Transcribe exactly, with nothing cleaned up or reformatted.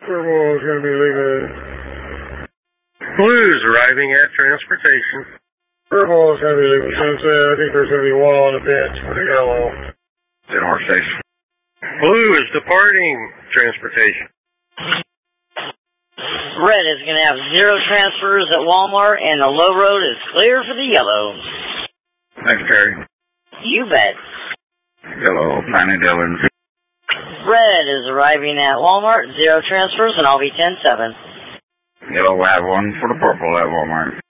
Purple is going to be leaving. Blue's arriving at transportation. Purple is going to be leaving Sunset. I think there's going to be one on the bench for the yellow. At our station. Blue is departing transportation. Red is going to have zero transfers at Walmart, and the low road is clear for the yellow. Thanks, Terry. You bet. Yellow, Planning Dillon. Red is arriving at Walmart, zero transfers, and I'll be ten seven. Yellow, have one for the purple at Walmart.